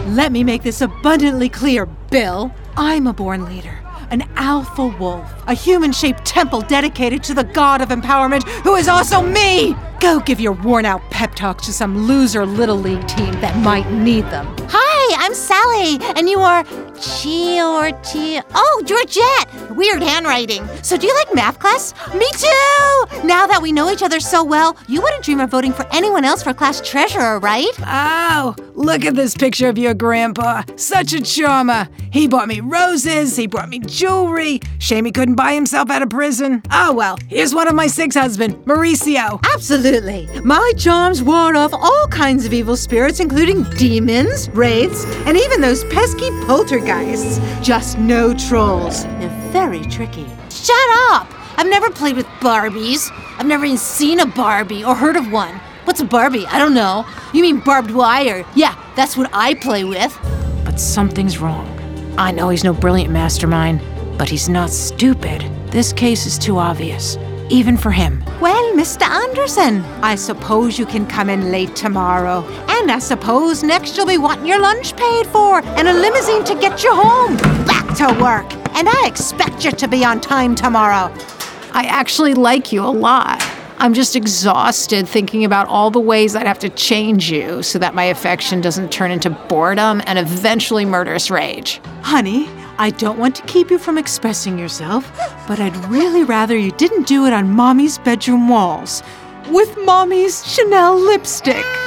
Let me make this abundantly clear, Bill. I'm a born leader, an alpha wolf, a human-shaped temple dedicated to the god of empowerment who is also me! Go give your worn-out pep talks to some loser Little League team that might need them. Hi, I'm Sally, and you are Oh, Georgette! Weird handwriting. So do you like math class? Me too! Now that we know each other so well, you wouldn't dream of voting for anyone else for class treasurer, right? Oh, look at this picture of your grandpa. Such a charmer. He bought me roses, he brought me jewelry. Shame he couldn't buy himself out of prison. Oh well, here's one of my 6 husbands, Mauricio. Absolutely. My charms ward off all kinds of evil spirits, including demons, wraiths, and even those pesky poltergeists. Just no trolls. They're very tricky. Shut up! I've never played with Barbies. I've never even seen a Barbie or heard of one. What's a Barbie? I don't know. You mean barbed wire? Yeah, that's what I play with. But something's wrong. I know he's no brilliant mastermind, but he's not stupid. This case is too obvious, even for him. Well, Mr. Anderson, I suppose you can come in late tomorrow. And I suppose next you'll be wanting your lunch paid for and a limousine to get you home. Back to work. And I expect you to be on time tomorrow. I actually like you a lot. I'm just exhausted thinking about all the ways I'd have to change you so that my affection doesn't turn into boredom and eventually murderous rage. Honey, I don't want to keep you from expressing yourself, but I'd really rather you didn't do it on Mommy's bedroom walls with Mommy's Chanel lipstick.